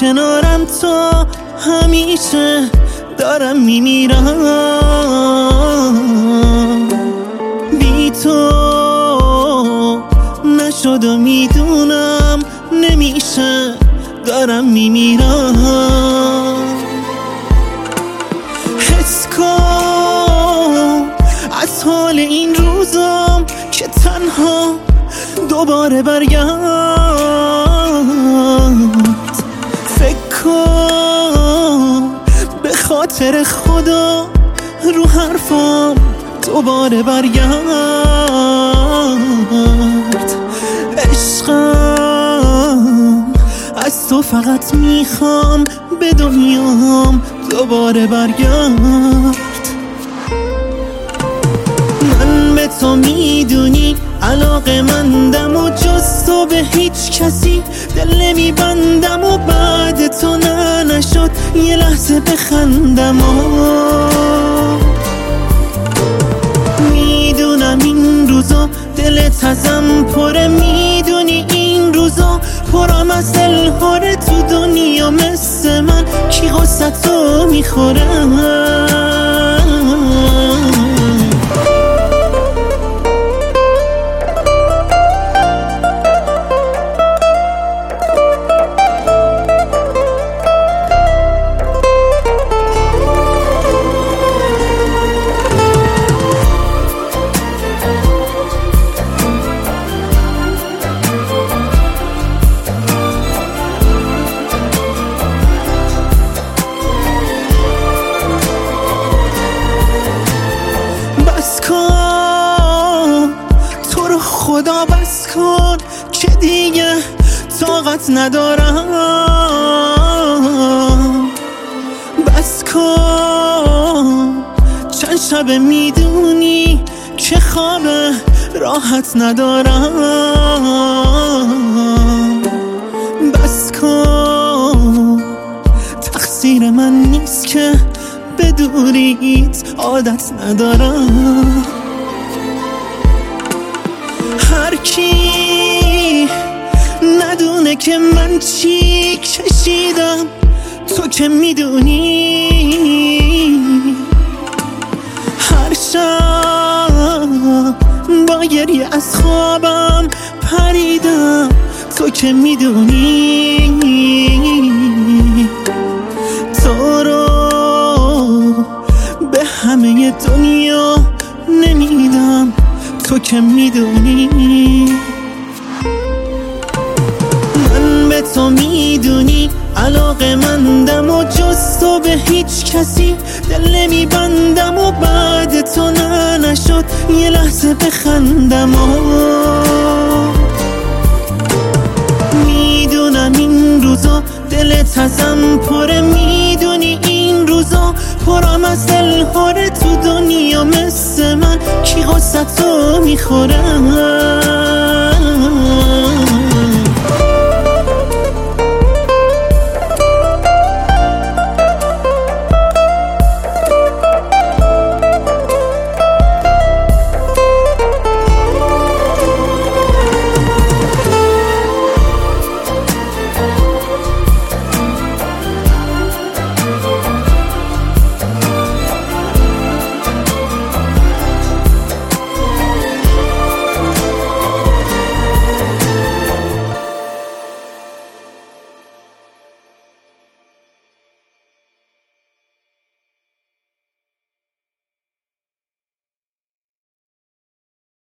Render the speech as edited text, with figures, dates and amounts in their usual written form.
کنارم تا همیشه دارم میمیرم. بی تو نشد و میدونم نمیشه دارم میمیرم. حس کن از حال این روزم که تنها دوباره برگرد. فکر کن به خاطر خدا رو حرفم دوباره برگرد. عشقم از تو فقط میخوام به دنیام دوباره برگرد. من به تو میدونی علاقه‌مندم و جز تو به هیچ کسی دل نمیبندم و بعد تو نشد یه لحظه بخندم. میدونم این روزا دلت ازم پره، میدونی این روزا پرم از دلهاره. تو دنیا مثل من کی غصه تو میخوره؟ تو رو خدا بس کن که دیگه طاقت ندارم. بس کن چند شب میدونی که خواب راحت ندارم. بس کن تقصیر من نیست که به دوریت عادت ندارم. هر کی ندونه که من چی کشیدم تو که میدونی. هر شب با گریه از خوابم پریدم تو که میدونی. تو رو به همه دنیا نمیدم تو که میدونی. من به تو میدونی علاقه‌مندم و جز تو به هیچ کسی دل نمیبندم و بعد تو نشد یه لحظه بخندم. میدونم این روزا دلت ازم پره، میدونی این روزا پرم از دلهاره. تو دنیا مثل من کی غصه تو میخوره؟